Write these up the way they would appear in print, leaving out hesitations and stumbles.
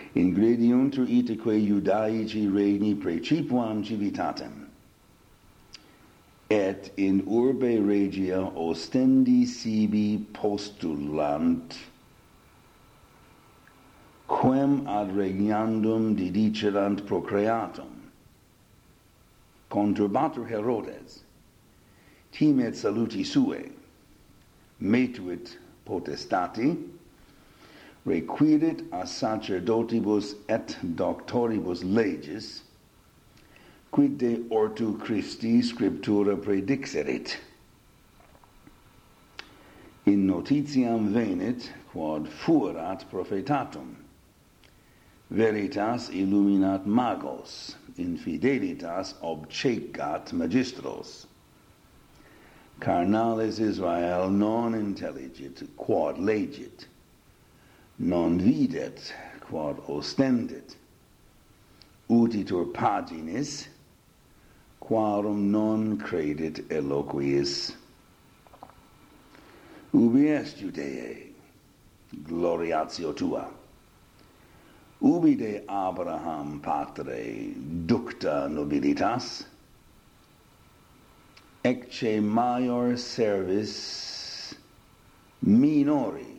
ingrediuntur iteque Iudaici regni precipuam civitatem, et in urbe regia ostendi sibi postulant, quem ad regnandum didicerant procreatum, conturbatur Herodes, timet saluti sue, metuit potestati, requirit a sacerdotibus et doctoribus legis, quid de ortu Christi scriptura predixerit. In notitiam venit quod fuerat prophetatum, veritas illuminat magos, infidelitas obcecat magistros. Carnales Israel non intelligit quod legit, non videt quod ostendit, utitur paginis, quarum non credit eloquiis. Ubi est Judeae, gloriatio tua. Ubi de Abraham patre ducta nobilitas, ecce maior servis minori,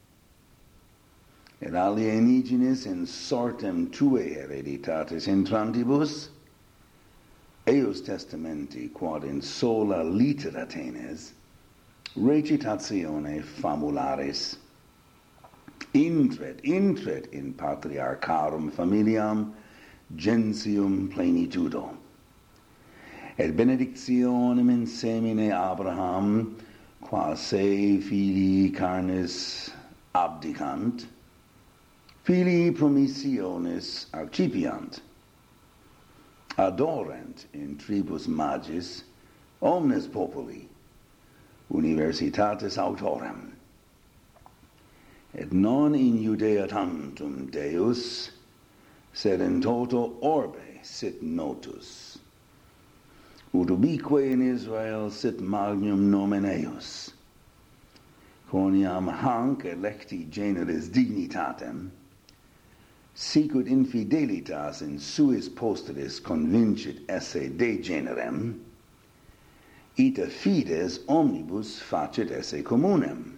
et alienigenis in sortem tuae hereditatis intrantibus, eius testamenti quod in sola litera tenes, recitatione famularis, intret in patriarcharum familiam gentium plenitudo, et benedictionem in semine Abraham, qua se filii carnis abdicant, filii promissionis accipiant, adorant in tribus magis omnes populi, universitatis autorem, et non in Judea tantum Deus, sed in toto orbe sit notus, ut ubique in Israel sit magnum nomen eius, quoniam hanc electi generis dignitatem, sicut infidelitas in suis posteris convincit esse de generem, ita fides omnibus facit esse communem.